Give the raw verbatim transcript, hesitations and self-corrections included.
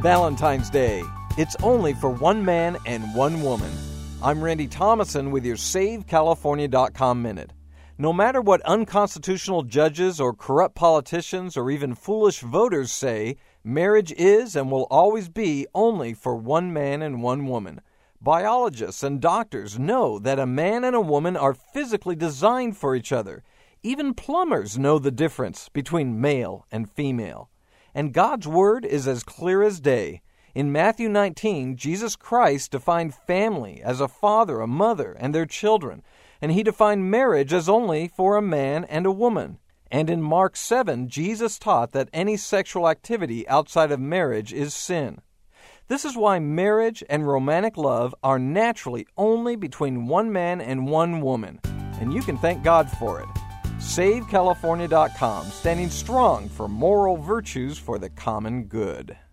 Valentine's Day. It's only for one man and one woman. I'm Randy Thomason with your Save California dot com Minute. No matter what unconstitutional judges or corrupt politicians or even foolish voters say, marriage is and will always be only for one man and one woman. Biologists and doctors know that a man and a woman are physically designed for each other. Even plumbers know the difference between male and female. And God's Word is as clear as day. In Matthew nineteen, Jesus Christ defined family as a father, a mother, and their children. And he defined marriage as only for a man and a woman. And in Mark seven, Jesus taught that any sexual activity outside of marriage is sin. This is why marriage and romantic love are naturally only between one man and one woman. And you can thank God for it. Save California dot com, standing strong for moral virtues for the common good.